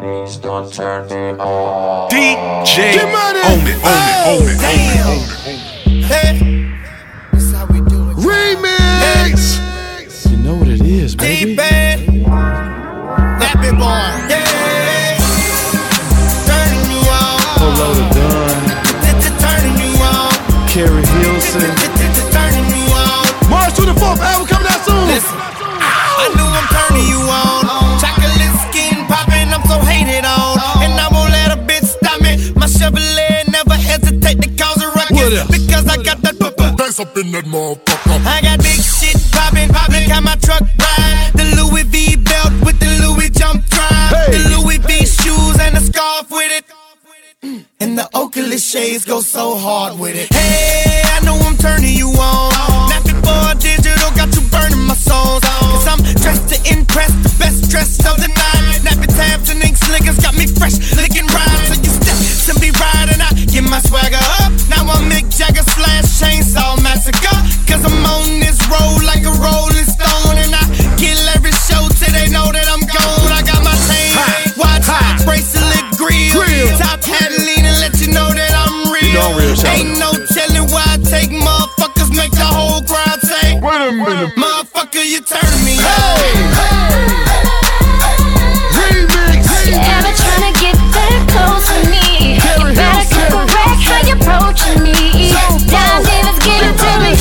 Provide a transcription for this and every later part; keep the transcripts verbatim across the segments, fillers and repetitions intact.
Please don't turn me on. D J, own it, own it, own it, own it, own it. Hey, that's how we do it. Remix. Hey. You know what it is, baby. D-Band, Nappy Boy. Yeah. Turning you on. Polo the Gun. Turning you on. Carrie Hilson. Turning you on. March to the fourth album coming out soon. Listen, I knew I'm turning you on. Chocolate skin popping, I'm so hated on. And I won't let a bitch stop me. My Chevrolet never hesitate to cause a ruckus. Because I got that bass up in that motherfucker. I got big shit popping, popping. Look how my truck ride. The Louis V belt with the Louis jump drive. Hey. The Louis V shoes and the scarf with it. And the Oakley shades go so hard with it. Hey, I know I'm turning you on. Not before digital got you burning my songs. Cause I'm dressed to impress, the best dress of the night. Nappy tabs and ink slickers got me fresh, licking rhymes. So you step to me riding, I get my swagger up. Now I'm Mick Jagger slash Chainsaw Massacre. Cause I'm on this road like a rolling stone. And I kill every show till they know that I'm gone. I got my chain, watch, bracelet, grill, top hat leaning, let you know that I'm real. You know I'm real, ain't no telling why I take motherfuckers, make the whole crowd say, Wait a minute. motherfucker, you turn me on. Remix. You ever tryna get that close to me? You better correct how you approaching me. Dime Davis, give it to me.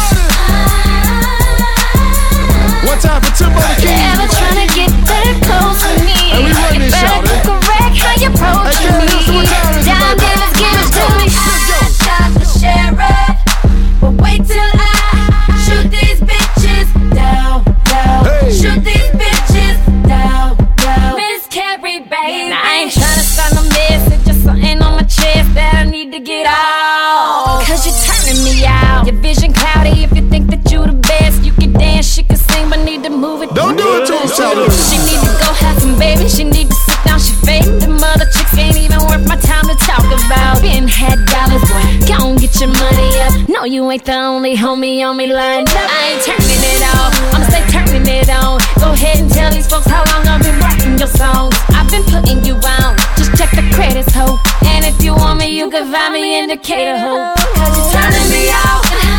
One time for Timbo the You King. ever tryna get that close to me? Hey, we run You this, better shawty. correct how you approaching Hey, me. Carrie Hilson, what time is it, Dime baby? Davis, give it to me. Let's go. I shot the sheriff, but wait till I shoot these bitches down, down. Hey. Shoot these bitches down, down. Miss Carrie, baby. Now, I ain't tryna start no mess, it's just something on my chest that I need to get out. Cause you're turning me out. Your vision cloudy if you think that you the best. You can dance, she can sing, but need to move it. Don't do it to him, Shawty. She need to go have some baby. She need to sit down, she fake. The mother chicks ain't even worth my time to talk about. Been had dollars, boy, go and get your money up. No, you ain't the only homie on me lined up. I ain't turning it off, I'ma stay turning it on. Go ahead and tell these folks how long I've been writing your songs. I've been putting you on, just check the credits, ho. And if you want me, you can find me in Decatur, ho. Cause you're turning me out.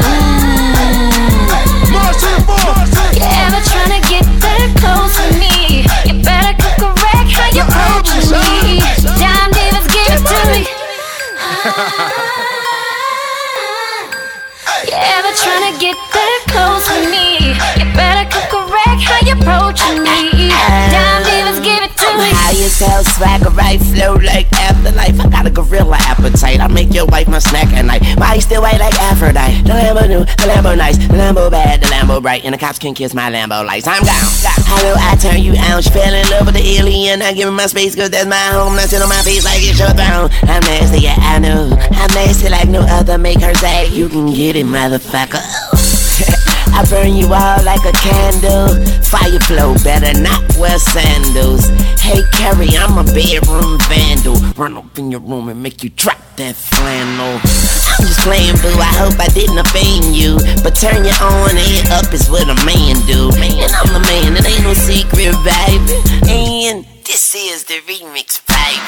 March to the fourth. You ever tryna get that close to me? You better correct how you approaching me. Dime Davis, give it to me. You ever tryna get that close to me? You better correct how you approaching me. Dime Davis, give it to me. How you sell swagger right, flow like afterlife. I got a gorilla appetite. I make your wife my snack at night. My still white like Aphrodite. The Lambo new, the Lambo nice, the Lambo bad, the Lambo bright, and the cops can kiss my Lambo lights. I'm down. Hello, I turn you out. She fell in love with the alien. I give her my space, cause that's my home. Not sit on my face like it's your throne. I'm nasty, yeah, I know. I'm nasty like no other. Make her say, you can get it, motherfucker. I burn you all like a candle. Fire flow, better not wear sandals. Hey Carrie, I'm a bedroom vandal. Run up in your room and make you drop that flannel. I'm just playing, boo, I hope I didn't offend you. But turn your on head up is what a man do. And I'm the man, it ain't no secret, baby. And this is the remix.